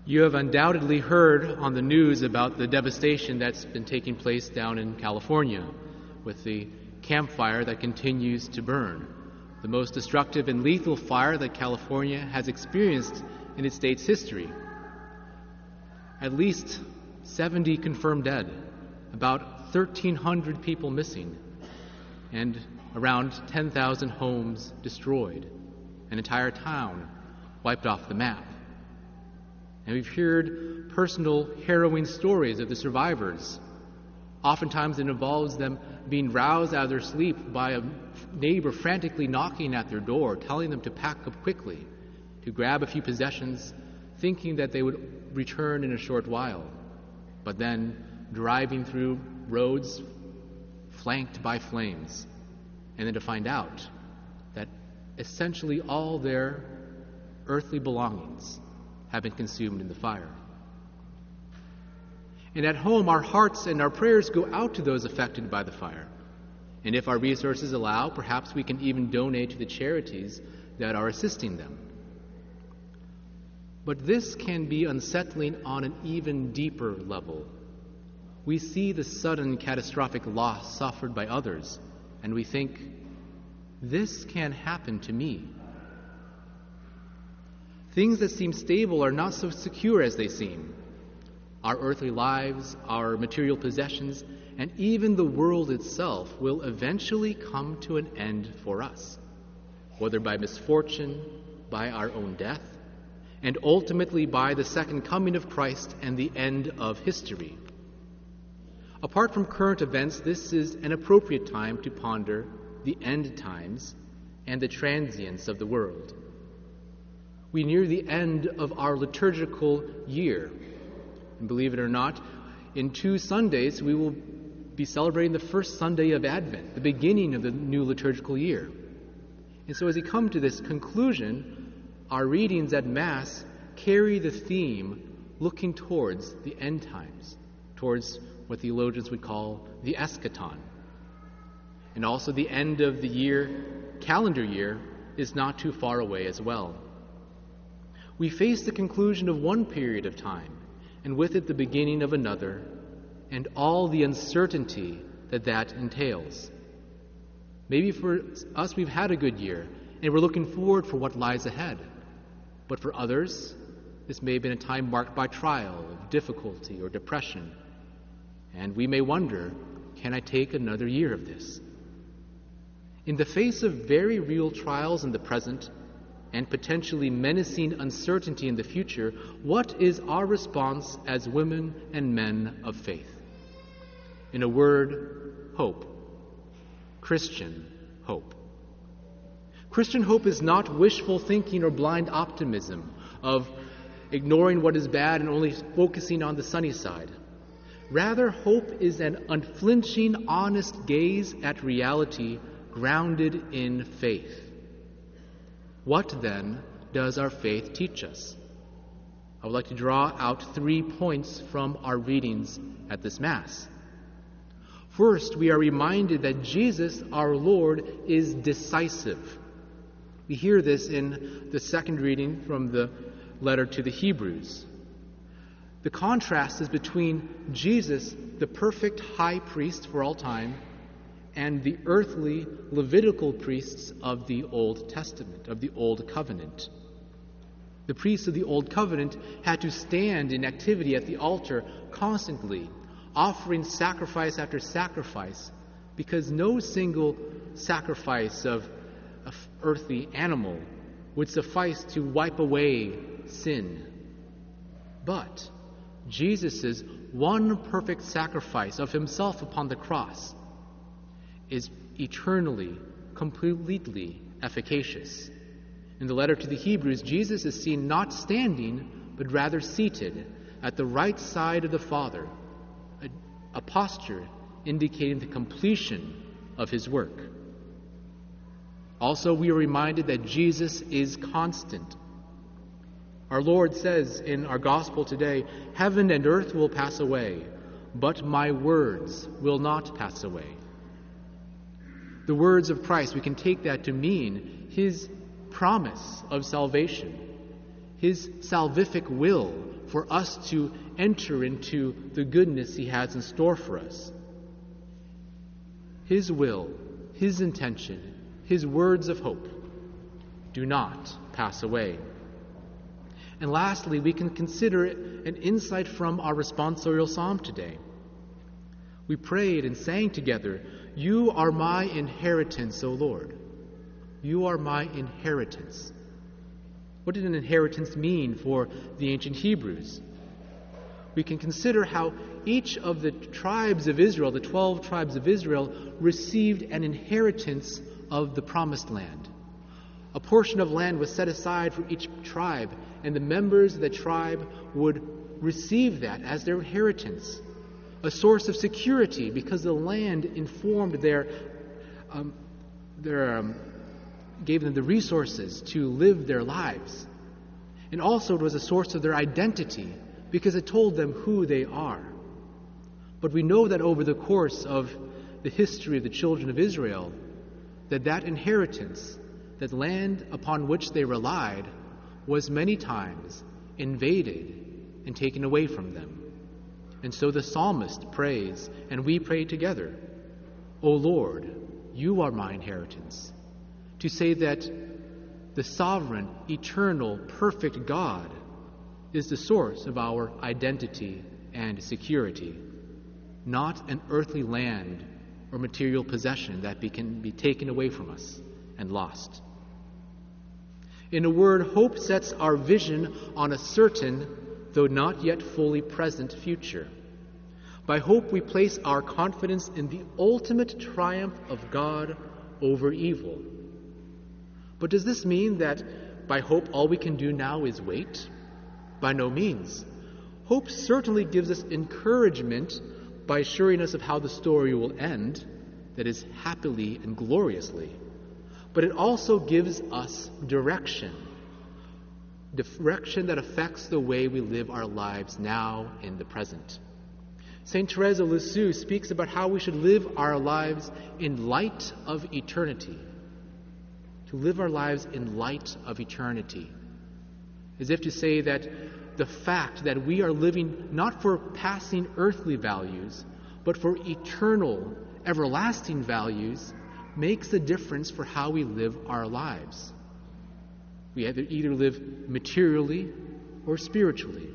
You have undoubtedly heard on the news about the devastation that's been taking place down in California with the Camp Fire that continues to burn, the most destructive and lethal fire that California has experienced in its state's history. At least 70 confirmed dead, about 1,300 people missing, and around 10,000 homes destroyed, an entire town wiped off the map. And we've heard personal, harrowing stories of the survivors. Oftentimes it involves them being roused out of their sleep by a neighbor frantically knocking at their door, telling them to pack up quickly, to grab a few possessions, thinking that they would return in a short while, but then driving through roads flanked by flames, and then to find out that essentially all their earthly belongings have been consumed in the fire. And at home, our hearts and our prayers go out to those affected by the fire. And if our resources allow, perhaps we can even donate to the charities that are assisting them. But this can be unsettling on an even deeper level. We see the sudden catastrophic loss suffered by others, and we think, this can happen to me. Things that seem stable are not so secure as they seem. Our earthly lives, our material possessions, and even the world itself will eventually come to an end for us, whether by misfortune, by our own death, and ultimately by the second coming of Christ and the end of history. Apart from current events, this is an appropriate time to ponder the end times and the transience of the world. We near the end of our liturgical year. And believe it or not, in 2 Sundays we will be celebrating the first Sunday of Advent, the beginning of the new liturgical year. And so as we come to this conclusion, our readings at Mass carry the theme looking towards the end times, towards what theologians would call the eschaton. And also the end of the year, calendar year, is not too far away as well. We face the conclusion of one period of time, and with it the beginning of another, and all the uncertainty that that entails. Maybe for us we've had a good year, and we're looking forward for what lies ahead. But for others, this may have been a time marked by trial, difficulty, or depression. And we may wonder, can I take another year of this? In the face of very real trials in the present, and potentially menacing uncertainty in the future, what is our response as women and men of faith? In a word, hope. Christian hope. Christian hope is not wishful thinking or blind optimism of ignoring what is bad and only focusing on the sunny side. Rather, hope is an unflinching, honest gaze at reality grounded in faith. What, then, does our faith teach us? I would like to draw out 3 points from our readings at this Mass. First, we are reminded that Jesus, our Lord, is decisive. We hear this in the second reading from the letter to the Hebrews. The contrast is between Jesus, the perfect high priest for all time, and the earthly Levitical priests of the Old Testament, of the Old Covenant. The priests of the Old Covenant had to stand in activity at the altar constantly, offering sacrifice after sacrifice, because no single sacrifice of an earthly animal would suffice to wipe away sin. But Jesus' one perfect sacrifice of himself upon the cross is eternally, completely efficacious. In the letter to the Hebrews, Jesus is seen not standing, but rather seated at the right side of the Father, a posture indicating the completion of his work. Also, we are reminded that Jesus is constant. Our Lord says in our gospel today, "Heaven and earth will pass away, but my words will not pass away." The words of Christ, we can take that to mean his promise of salvation, his salvific will for us to enter into the goodness He has in store for us. His will, His intention, His words of hope do not pass away. And lastly, we can consider an insight from our responsorial psalm today. We prayed and sang together, "You are my inheritance, O Lord. You are my inheritance." What did an inheritance mean for the ancient Hebrews? We can consider how each of the tribes of Israel, the 12 tribes of Israel, received an inheritance of the promised land. A portion of land was set aside for each tribe, and the members of the tribe would receive that as their inheritance, a source of security because the land informed gave them the resources to live their lives. And also it was a source of their identity because it told them who they are. But we know that over the course of the history of the children of Israel, that inheritance, that land upon which they relied, was many times invaded and taken away from them. And so the psalmist prays, and we pray together, "O Lord, you are my inheritance." To say that the sovereign, eternal, perfect God is the source of our identity and security, not an earthly land or material possession that can be taken away from us and lost. In a word, hope sets our vision on a certain, though not yet fully present, future. By hope, we place our confidence in the ultimate triumph of God over evil. But does this mean that by hope all we can do now is wait? By no means. Hope certainly gives us encouragement by assuring us of how the story will end, that is, happily and gloriously. But it also gives us direction that affects the way we live our lives now in the present. St. Therese of Lisieux speaks about how we should live our lives in light of eternity. To live our lives in light of eternity. As if to say that the fact that we are living not for passing earthly values, but for eternal, everlasting values, makes a difference for how we live our lives. We either live materially or spiritually.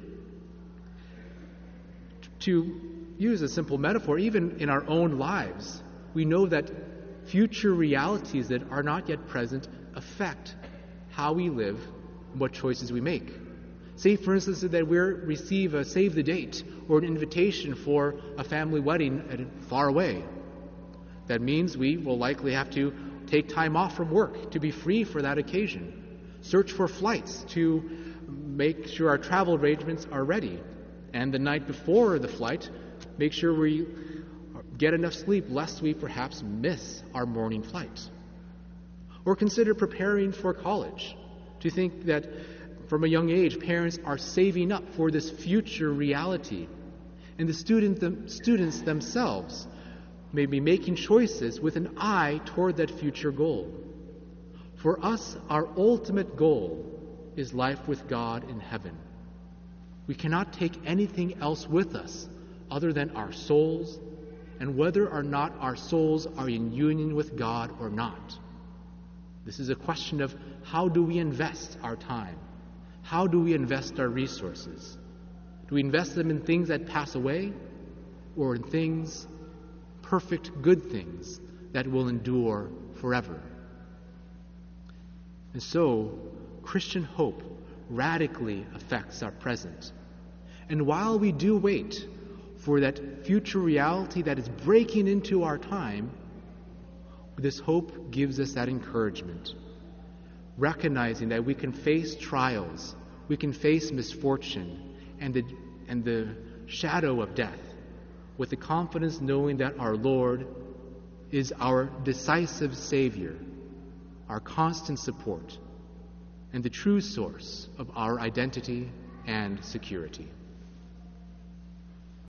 To use a simple metaphor, even in our own lives, we know that future realities that are not yet present affect how we live and what choices we make. Say, for instance, that we receive a save the date or an invitation for a family wedding far away. That means we will likely have to take time off from work to be free for that occasion. Search for flights to make sure our travel arrangements are ready. And the night before the flight, make sure we get enough sleep lest we perhaps miss our morning flight. Or consider preparing for college. To think that from a young age, parents are saving up for this future reality. And the students themselves may be making choices with an eye toward that future goal. For us, our ultimate goal is life with God in heaven. We cannot take anything else with us other than our souls, and whether or not our souls are in union with God or not. This is a question of how do we invest our time? How do we invest our resources? Do we invest them in things that pass away, or in things, perfect good things, that will endure forever? And so, Christian hope radically affects our present. And while we do wait for that future reality that is breaking into our time, this hope gives us that encouragement, recognizing that we can face trials, we can face misfortune and the shadow of death with the confidence knowing that our Lord is our decisive Savior, our constant support, and the true source of our identity and security.